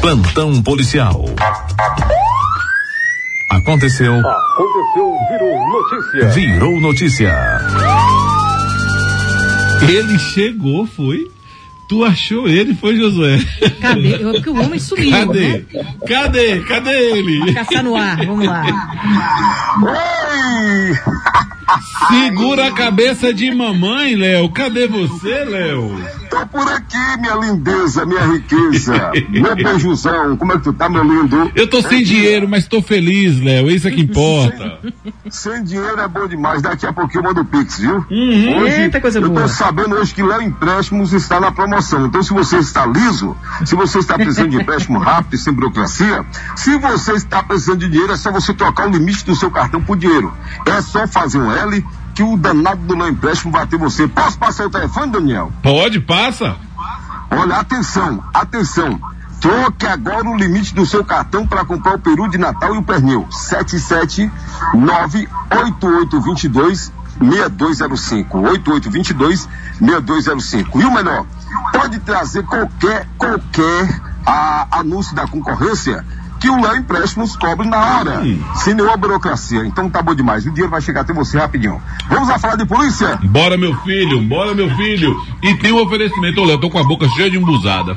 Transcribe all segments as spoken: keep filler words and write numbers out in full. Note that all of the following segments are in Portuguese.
Plantão policial. Aconteceu. Aconteceu, virou notícia. Virou notícia. Ele chegou, foi? Tu achou ele, foi, Josué? Cadê? Eu, porque o homem sumiu. Cadê? Né? Cadê? Cadê ele? Vai caçar no ar, vamos lá. Oi! Segura a cabeça de mamãe, Léo. Cadê você, Léo? Tô por aqui, minha lindeza, minha riqueza. Meu beijuzão, como é que tu tá, meu lindo? Eu tô sem dinheiro, mas tô feliz, Léo. Isso é que importa. Sem, sem dinheiro é bom demais. Daqui a pouquinho eu mando o Pix, viu? Uhum. Hoje, Eita, coisa eu boa. tô sabendo hoje que Léo Empréstimos está na promoção. Então, se você está liso, se você está precisando de empréstimo rápido e sem burocracia, se você está precisando de dinheiro, é só você trocar o limite do seu cartão por dinheiro. É só fazer um L que o danado do Léo Empréstimo vai ter você. Posso passar o telefone, Daniel? Pode, passa. Olha, atenção, atenção. Troque agora o limite do seu cartão para comprar o peru de Natal e o pernil. sete sete nove oito oito dois dois seis dois zero cinco. oito oito dois dois seis dois zero cinco. E o melhor, pode trazer qualquer, qualquer a, anúncio da concorrência que o Léo Empréstimos cobre na hora, hum. sem nenhuma burocracia. Então tá bom demais, o dinheiro vai chegar até você rapidinho. Vamos lá falar de polícia? Bora, meu filho, bora, meu filho. E tem um oferecimento, ô Léo, tô com a boca cheia de embusada.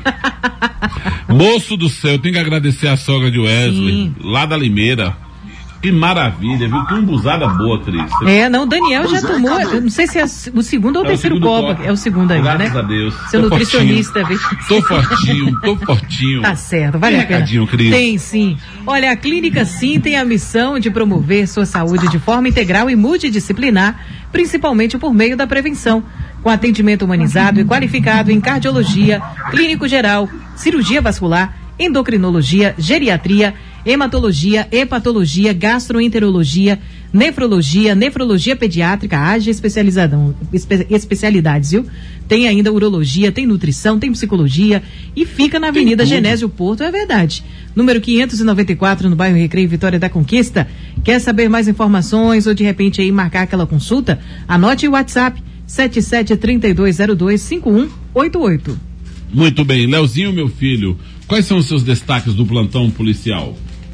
Moço do céu, tem que agradecer a sogra de Wesley, Sim. lá da Limeira. Que maravilha, viu? Que embusada boa, Cris. É, não, o Daniel pois já é, tomou, cadê? eu não sei se é o segundo ou o é terceiro o segundo copo. copo. É o segundo ainda, Graças né? a Deus. Seu tô nutricionista. Fortinho. Tô fortinho, tô fortinho. Tá certo, vale tem a pena. Recadinho, Cris? Tem sim. Olha, a Clínica Sim tem a missão de promover sua saúde de forma integral e multidisciplinar, principalmente por meio da prevenção, com atendimento humanizado e qualificado em cardiologia, clínico geral, cirurgia vascular, endocrinologia, geriatria, hematologia, hepatologia, gastroenterologia, nefrologia, nefrologia pediátrica, haja especializadão, espe, especialidades, viu? Tem ainda urologia, tem nutrição, tem psicologia e fica na Avenida Genésio Porto, é verdade. Número quinhentos e noventa e quatro, no bairro Recreio Vitória da Conquista. Quer saber mais informações ou de repente aí marcar aquela consulta? Anote o WhatsApp sete sete três dois zero dois cinco um oito oito. Muito bem, Leozinho, meu filho, quais são os seus destaques do plantão policial?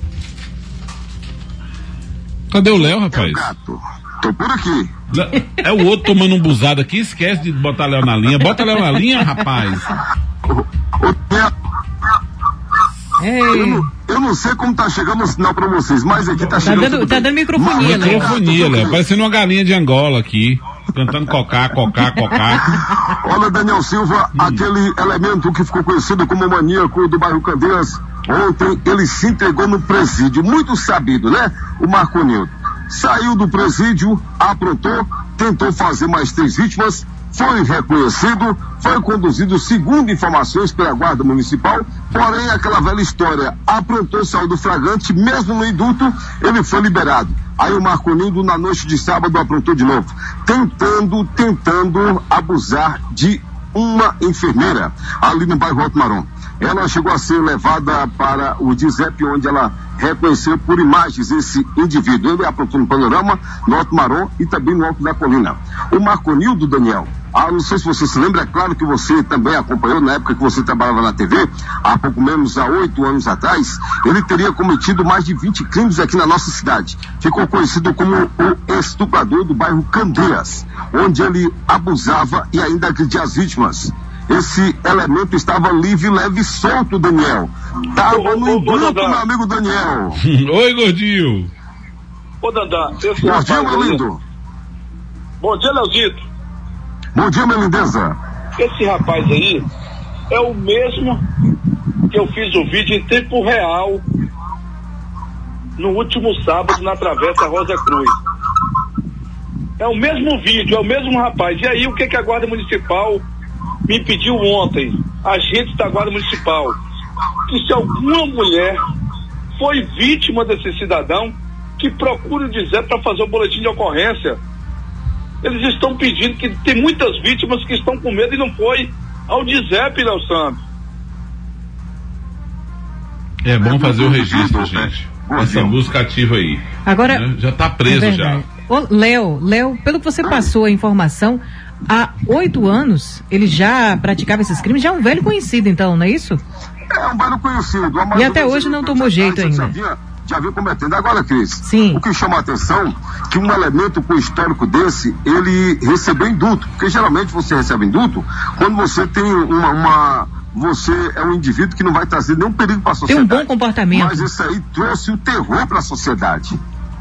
Cadê o Léo, rapaz? É o gato. Tô por aqui. É o outro tomando um buzado aqui, esquece de botar Léo na linha. Bota Léo na linha, rapaz. O, o, eu, não, eu não sei como tá chegando o sinal pra vocês, mas aqui tá, tá chegando. Dando, tá dando microfonia, né? Microfonia, Léo. Parecendo uma galinha de Angola aqui. Cantando cocá, cocá, cocá. Olha, Daniel Silva, hum. aquele elemento que ficou conhecido como maníaco do bairro Candeias, ontem ele se entregou no presídio, muito sabido, né? O Marco Nildo. Saiu do presídio, aprontou, tentou fazer mais três vítimas, foi reconhecido, foi conduzido segundo informações pela Guarda Municipal, porém aquela velha história, aprontou, saiu do flagrante, mesmo no indulto, ele foi liberado. Aí o Marco Nildo, na noite de sábado, aprontou de novo, tentando, tentando abusar de uma enfermeira, ali no bairro Alto Marom. Ela chegou a ser levada para o D Z E P, onde ela reconheceu por imagens esse indivíduo. Ele aprontou no Panorama, no Alto Marom e também no Alto da Colina. O Marco Nildo, Daniel, ah, não sei se você se lembra, é claro que você também acompanhou na época que você trabalhava na T V, há pouco menos há oito anos atrás, ele teria cometido mais de vinte crimes aqui na nossa cidade. Ficou conhecido como o estuprador do bairro Candeias, onde ele abusava e ainda agredia as vítimas. Esse elemento estava livre, leve e solto, Daniel. Estava no indulto, meu amigo Daniel. Oi, gordinho. Ô, Dandá. Bom dia, meu lindo. Bom dia, Leozito. Bom dia, minha lindeza. Esse rapaz aí é o mesmo que eu fiz o vídeo em tempo real no último sábado na Travessa Rosa Cruz. É o mesmo vídeo, é o mesmo rapaz. E aí, o que que a Guarda Municipal me pediu ontem, agentes da Guarda Municipal, que se alguma mulher foi vítima desse cidadão, que procure o D Z E P para fazer o boletim de ocorrência. Eles estão pedindo, que tem muitas vítimas que estão com medo e não foi ao D Z E P, Léo Santos. É bom fazer o registro, gente. Essa música ativa aí. Agora, né? Já está preso é já. Ô, Léo, Léo, pelo que você passou a informação, há oito anos ele já praticava esses crimes, já é um velho conhecido, então, não é isso? É um bairro conhecido. E até hoje não tomou jeito ainda. Já vinha, já vinha cometendo. Agora, Cris, Sim. o que chama a atenção que um elemento com histórico desse, ele recebeu indulto. Porque geralmente você recebe indulto quando você tem uma... uma você é um indivíduo que não vai trazer nenhum perigo para a sociedade. Tem um bom comportamento. Mas isso aí trouxe o terror para a sociedade.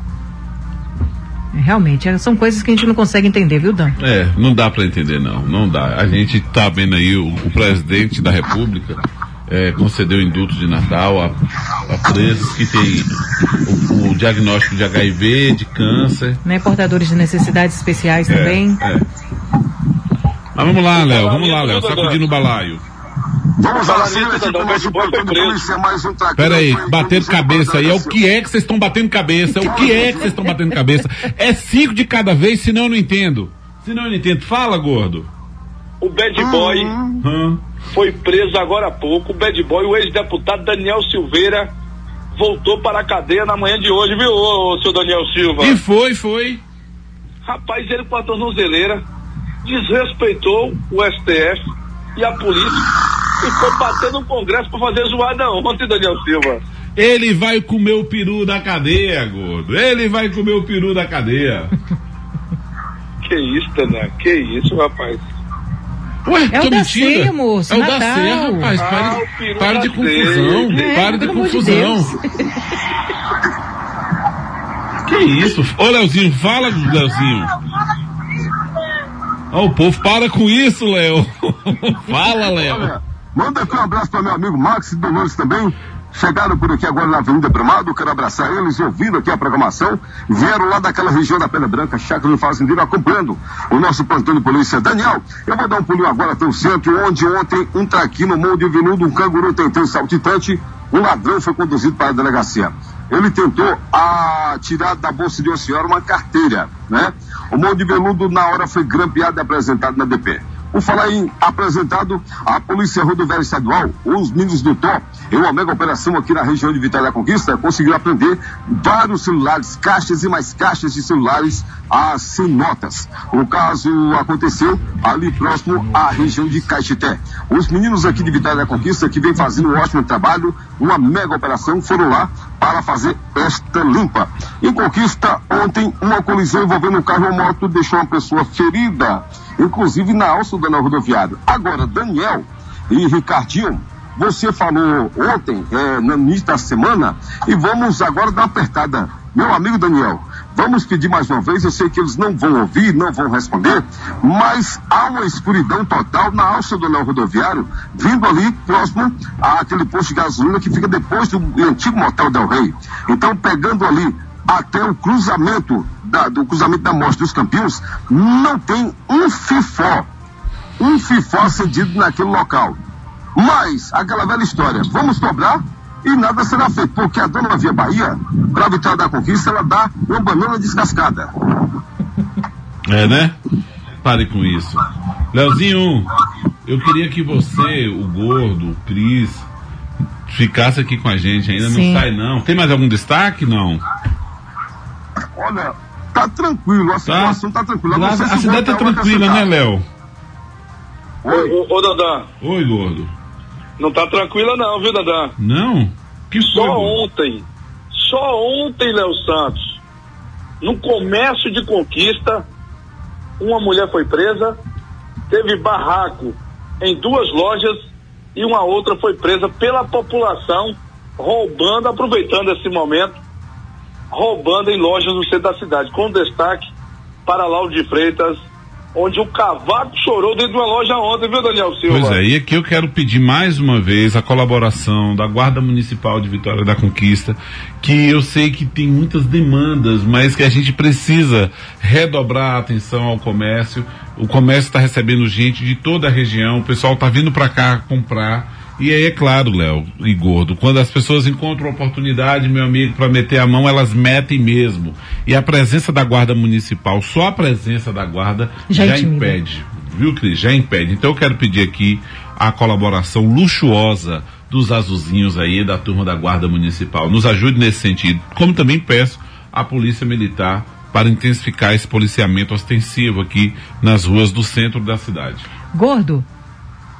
Realmente, são coisas que a gente não consegue entender, viu, Dan? É, não dá para entender, não. Não dá. A gente tá vendo aí o, o presidente da República é, concedeu indulto de Natal a, a presos que têm o, o diagnóstico de H I V, de câncer. Né, portadores de necessidades especiais é, também. É. Mas vamos lá, Léo, vamos lá, Léo, sacudindo o balaio. Vamos Falar lá, nisso, senhor, Cidadão, mas o Boy foi preso. mais um traqueiro. Pera aí, Foi- batendo foi- cabeça aí, é o que é que vocês estão batendo cabeça? É o que é que vocês estão batendo cabeça? É cinco de cada vez, senão eu não entendo. Senão eu não entendo. Fala, gordo. O Bad Boy Hã? foi preso agora há pouco. O Bad Boy, o ex-deputado Daniel Silveira, voltou para a cadeia na manhã de hoje, viu, ô, seu Daniel Silva? E foi, foi. Rapaz, ele com a tornozeleira desrespeitou o S T F e a polícia e foi bater no Congresso para fazer zoada ontem, Daniel Silva. Ele vai comer o peru da cadeia, gordo. Ele vai comer o peru da cadeia. Que isso, Daniel? Que isso, rapaz? Ué, É tô o da mentindo. ceia, moço, É o da Natal. ceia, rapaz. Ah, Pare, o peru pare da de confusão. ceia. Pare É, de pelo amor de confusão. Deus. Que isso? Ô, Leozinho, fala, Leozinho. Ó, o povo, para com isso, Léo. Fala, Léo. Olha, manda aqui um abraço para meu amigo Max e Dolores também. Chegaram por aqui agora na Avenida Brumado, quero abraçar eles, ouvindo aqui a programação. Vieram lá daquela região da Pedra Branca, Chácara do Fazendeiro, acompanhando o nosso plantão de polícia. Daniel, eu vou dar um pulinho agora até o centro, onde ontem um traquino, mão de veludo, um canguru tentando saltitante, um ladrão foi conduzido para a delegacia. Ele tentou a, tirar da bolsa de uma senhora uma carteira, né? O mão de veludo na hora foi grampeado e apresentado na D P. Por falar em apresentado, a Polícia Rodoviária Estadual, os meninos do T O, em uma mega operação aqui na região de Vitória da Conquista, conseguiram apreender vários celulares, caixas e mais caixas de celulares ah, sem notas. O caso aconteceu ali próximo à região de Caetité. Os meninos aqui de Vitória da Conquista, que vem fazendo um ótimo trabalho, uma mega operação, foram lá para fazer esta limpa. Em Conquista, ontem, uma colisão envolvendo um carro e uma moto deixou uma pessoa ferida, inclusive na alça do anel rodoviário. Agora, Daniel e Ricardinho, você falou ontem, é, no início da semana, e vamos agora dar uma apertada. Meu amigo Daniel, vamos pedir mais uma vez, eu sei que eles não vão ouvir, não vão responder, mas há uma escuridão total na alça do anel rodoviário, vindo ali próximo àquele posto de gasolina que fica depois do antigo Motel Del Rey. Então, pegando ali até o cruzamento da, do cruzamento da Mostra dos Campinos, não tem um fifó, um fifó acendido naquele local. Mas, aquela velha história, vamos cobrar e nada será feito, porque a dona Via Bahia, para a Vitória da Conquista, ela dá uma banana descascada. É, né? Pare com isso. Leozinho, eu queria que você, o Gordo, o Cris, ficasse aqui com a gente, ainda Sim. não sai não. Tem mais algum destaque? Não. Olha, tá tranquilo, a situação tá, tranquila. Lá, Não sei a se o cidade tá Gordo vai tranquila, né, acrescentar. Léo? Oi. Ô, ô, ô, Dandan, Oi, Gordo. não tá tranquila não, viu, Dandan? Não? Que foi? Só Gordo? ontem, só ontem, Léo Santos, no comércio de Conquista, uma mulher foi presa, teve barraco em duas lojas e uma outra foi presa pela população, roubando, aproveitando esse momento, roubando em lojas no centro da cidade, com destaque para Lauro de Freitas, onde o cavaco chorou dentro de uma loja ontem, viu, Daniel Silva? Pois é, e aqui eu quero pedir mais uma vez a colaboração da Guarda Municipal de Vitória da Conquista, que eu sei que tem muitas demandas, mas que a gente precisa redobrar a atenção ao comércio. O comércio está recebendo gente de toda a região, o pessoal está vindo para cá comprar. E aí é claro, Léo e Gordo, quando as pessoas encontram oportunidade, meu amigo, para meter a mão, elas metem mesmo. E a presença da Guarda Municipal, só a presença da Guarda Já já, intimida. impede. Viu, Cris? Já impede. Então eu quero pedir aqui a colaboração luxuosa dos azulzinhos aí, da turma da Guarda Municipal. Nos ajude nesse sentido. Como também peço à Polícia Militar para intensificar esse policiamento ostensivo aqui nas ruas do centro da cidade. Gordo,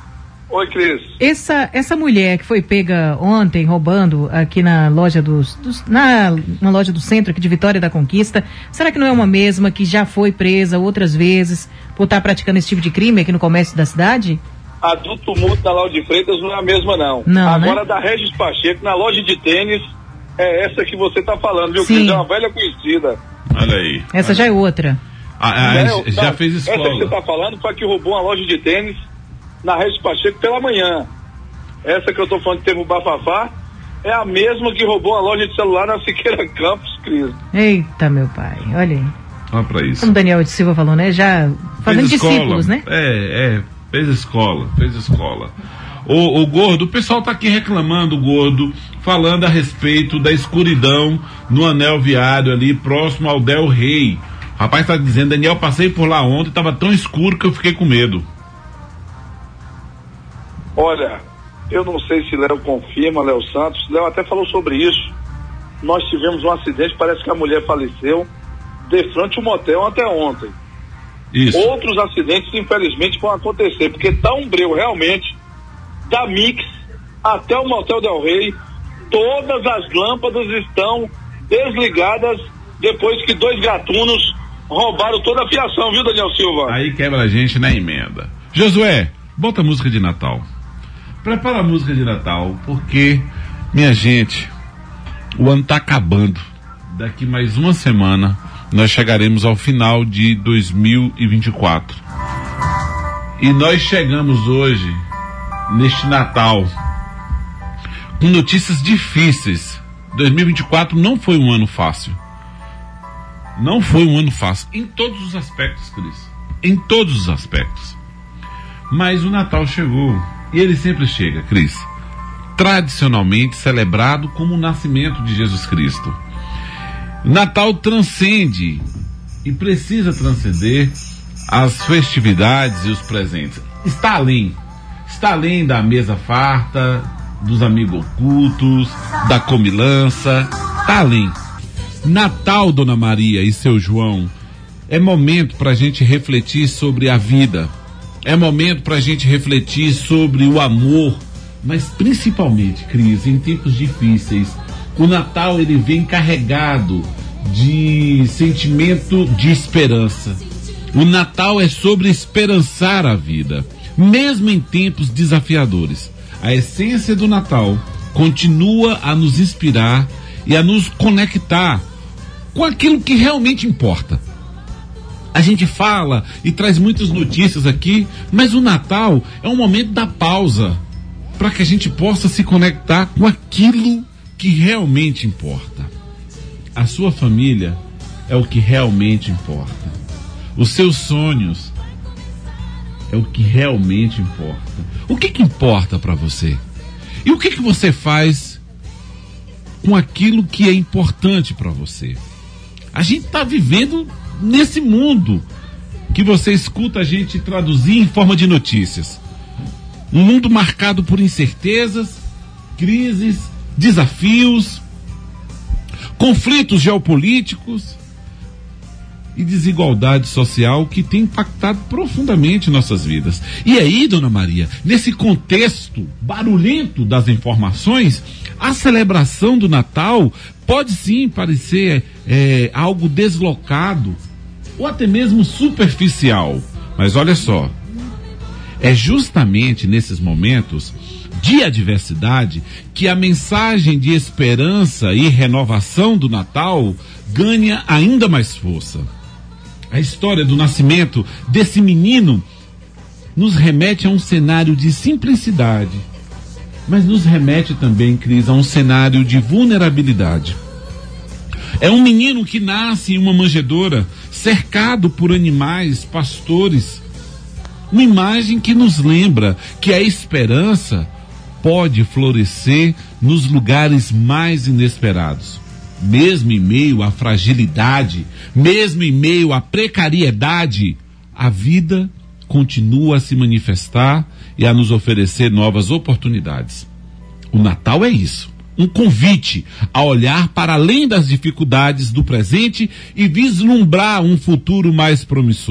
Oi, Cris. Essa, essa mulher que foi pega ontem roubando aqui na loja dos, dos na, na loja do centro aqui de Vitória da Conquista, será que não é uma mesma que já foi presa outras vezes por estar praticando esse tipo de crime aqui no comércio da cidade? A do tumulto na Lauro de Freitas não é a mesma, não. Não, Agora, né? da Regis Pacheco, na loja de tênis, é essa que você tá falando, viu, Sim. Cris? É uma velha conhecida. Olha aí. Essa já é outra. Ah, ah, É, já não, fez Essa que escola. você tá falando foi a que roubou uma loja de tênis na Regis Pacheco pela manhã. Essa que eu tô falando que teve o bafafá é a mesma que roubou a loja de celular na Siqueira Campos, Cris. Eita, meu pai, olha aí. Olha pra isso. Como o Daniel de Silva falou, né? Já fazendo Fez escola. discípulos, né? É, é, fez escola, fez escola. O, o Gordo, o pessoal tá aqui reclamando, Gordo, falando a respeito da escuridão no anel viário ali, próximo ao Del Rey. O rapaz tá dizendo, Daniel, passei por lá ontem, tava tão escuro que eu fiquei com medo. Olha, eu não sei se Léo confirma, Léo Santos, Léo até falou sobre isso. Nós tivemos um acidente, parece que a mulher faleceu de frente ao motel até ontem. Isso. Outros acidentes, infelizmente, vão acontecer, porque tá um breu realmente, da Mix até o motel Del Rey, todas as lâmpadas estão desligadas depois que dois gatunos roubaram toda a fiação, viu, Daniel Silva? Aí quebra a gente na emenda. Josué, bota a música de Natal. Prepara a música de Natal, porque, minha gente, o ano tá acabando. Daqui mais uma semana, nós chegaremos ao final de dois mil e vinte e quatro. E nós chegamos hoje, neste Natal, com notícias difíceis. dois mil e vinte e quatro não foi um ano fácil. Não foi um ano fácil, em todos os aspectos, Cris. Em todos os aspectos. Mas o Natal chegou. E ele sempre chega, Cris, tradicionalmente celebrado como o nascimento de Jesus Cristo. O Natal transcende e precisa transcender as festividades e os presentes. Está além. Está além da mesa farta, dos amigos ocultos, da comilança. Está além. Natal, Dona Maria e seu João, é momento para a gente refletir sobre a vida. É momento para a gente refletir sobre o amor, mas principalmente, Cris, em tempos difíceis, o Natal ele vem carregado de sentimento de esperança. O Natal é sobre esperançar a vida, mesmo em tempos desafiadores. A essência do Natal continua a nos inspirar e a nos conectar com aquilo que realmente importa. A gente fala e traz muitas notícias aqui, mas o Natal é um momento da pausa para que a gente possa se conectar com aquilo que realmente importa. A sua família é o que realmente importa. Os seus sonhos é o que realmente importa. O que que importa para você? E o que que você faz com aquilo que é importante para você? A gente está vivendo nesse mundo que você escuta a gente traduzir em forma de notícias. Um mundo marcado por incertezas, crises, desafios, conflitos geopolíticos e desigualdade social que tem impactado profundamente nossas vidas. E aí, Dona Maria, nesse contexto barulhento das informações, a celebração do Natal pode sim parecer é, algo deslocado ou até mesmo superficial. Mas olha só, é justamente nesses momentos de adversidade que a mensagem de esperança e renovação do Natal ganha ainda mais força. A história do nascimento desse menino nos remete a um cenário de simplicidade, mas nos remete também, Cris, a um cenário de vulnerabilidade. É um menino que nasce em uma manjedoura, cercado por animais, pastores. Uma imagem que nos lembra que a esperança pode florescer nos lugares mais inesperados. Mesmo em meio à fragilidade, mesmo em meio à precariedade, a vida continua a se manifestar e a nos oferecer novas oportunidades. O Natal é isso. Um convite a olhar para além das dificuldades do presente e vislumbrar um futuro mais promissor.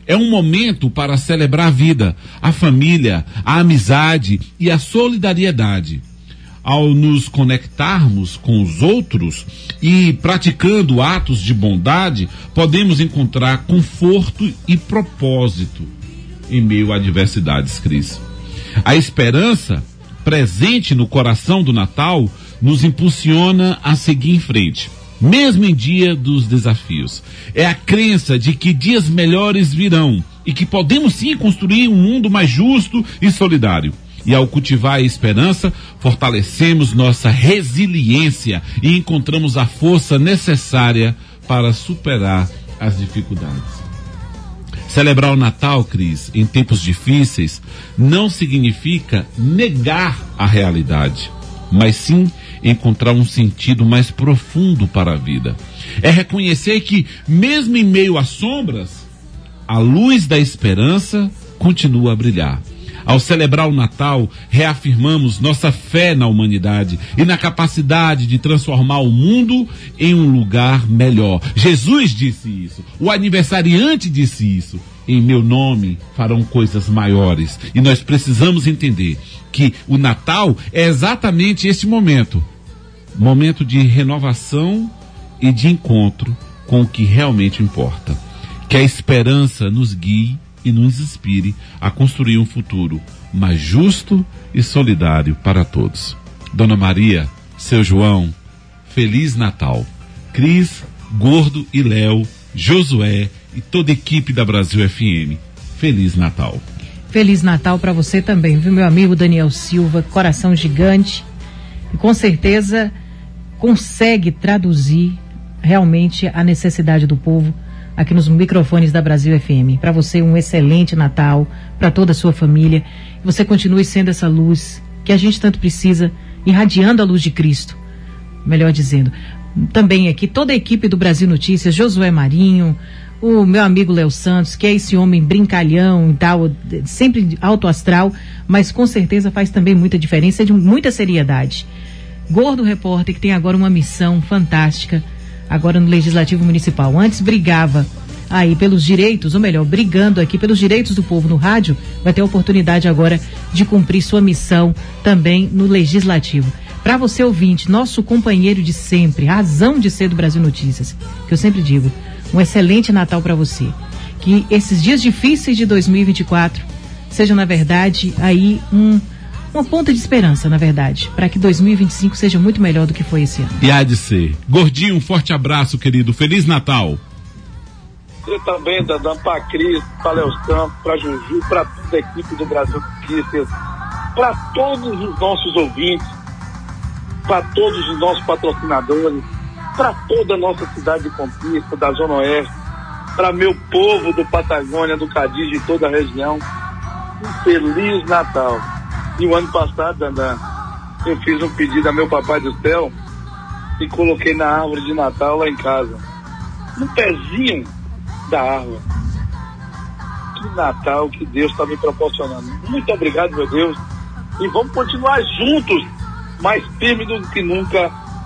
É um momento para celebrar a vida, a família, a amizade e a solidariedade. Ao nos conectarmos com os outros e praticando atos de bondade, podemos encontrar conforto e propósito em meio a adversidades, Cris. A esperança, presente no coração do Natal, nos impulsiona a seguir em frente, mesmo em dia dos desafios. É a crença de que dias melhores virão e que podemos sim construir um mundo mais justo e solidário. E ao cultivar a esperança, fortalecemos nossa resiliência e encontramos a força necessária para superar as dificuldades. Celebrar o Natal, Cris, em tempos difíceis, não significa negar a realidade, mas sim encontrar um sentido mais profundo para a vida. É reconhecer que, mesmo em meio às sombras, a luz da esperança continua a brilhar. Ao celebrar o Natal, reafirmamos nossa fé na humanidade e na capacidade de transformar o mundo em um lugar melhor. Jesus disse isso, o aniversariante disse isso. Em meu nome farão coisas maiores. E nós precisamos entender que o Natal é exatamente este momento. Momento de renovação e de encontro com o que realmente importa. Que a esperança nos guie e nos inspire a construir um futuro mais justo e solidário para todos. Dona Maria, seu João, Feliz Natal. Cris, Gordo e Léo, Josué e toda a equipe da Brasil F M. Feliz Natal. Feliz Natal para você também, viu, meu amigo Daniel Silva, coração gigante, e com certeza consegue traduzir realmente a necessidade do povo aqui nos microfones da Brasil F M. Para você, um excelente Natal, para toda a sua família. Você continue sendo essa luz que a gente tanto precisa, irradiando a luz de Cristo, melhor dizendo. Também aqui toda a equipe do Brasil Notícias, Josué Marinho, o meu amigo Léo Santos, que é esse homem brincalhão e tal, sempre alto astral, mas com certeza faz também muita diferença, de muita seriedade. Gordo Repórter, que tem agora uma missão fantástica, agora no Legislativo Municipal. Antes brigava aí pelos direitos, ou melhor, brigando aqui pelos direitos do povo no rádio, vai ter a oportunidade agora de cumprir sua missão também no Legislativo. Para você ouvinte, nosso companheiro de sempre, razão de ser do Brasil Notícias, que eu sempre digo, um excelente Natal para você. Que esses dias difíceis de dois mil e vinte e quatro sejam, na verdade, aí um... uma ponta de esperança, na verdade, para que dois mil e vinte e cinco seja muito melhor do que foi esse ano. E há de ser. Gordinho, um forte abraço, querido. Feliz Natal. Eu também, Dadam, para a Cris, para Léo Santos, para Juju, para toda a equipe do Brasil Notícias, para todos os nossos ouvintes, para todos os nossos patrocinadores, para toda a nossa cidade de Conquista, da Zona Oeste, para meu povo do Patagônia, do Cadiz, de toda a região. Um Feliz Natal. E o ano passado, Dandan, eu fiz um pedido a meu Papai do Céu e coloquei na árvore de Natal lá em casa, no pezinho da árvore. Que Natal que Deus está me proporcionando. Muito obrigado, meu Deus. E vamos continuar juntos, mais firmes do que nunca,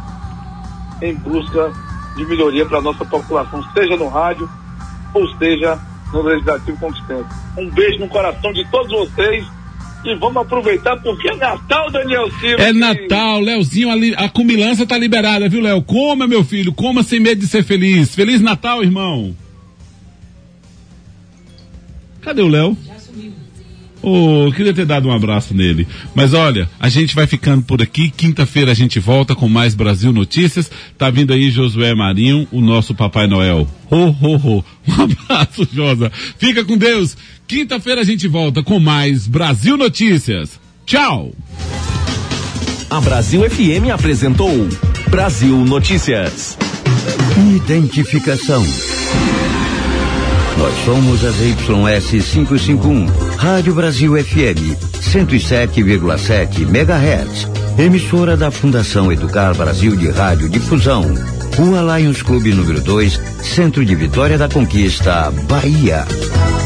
em busca de melhoria para a nossa população, seja no rádio ou seja no Legislativo Conquistante. Um beijo no coração de todos vocês. E vamos aproveitar porque é Natal, Daniel Silva. É Natal, Léozinho, a, a comilança tá liberada, viu, Léo? Coma, meu filho, coma sem medo de ser feliz. Feliz Natal, irmão. Cadê o Léo? Já sumiu. Oh, queria ter dado um abraço nele. Mas olha, a gente vai ficando por aqui. Quinta-feira a gente volta com mais Brasil Notícias. Tá vindo aí Josué Marinho, o nosso Papai Noel. Ho, ho, ho. Um abraço, Josa. Fica com Deus. Quinta-feira a gente volta com mais Brasil Notícias. Tchau! A Brasil F M apresentou Brasil Notícias. Identificação. Nós somos a Z Y S quinhentos e cinquenta e um, Rádio Brasil F M, cento e sete vírgula sete megahertz, emissora da Fundação Educar Brasil de Rádio Difusão, Rua Lions Clube número dois, Centro de Vitória da Conquista, Bahia.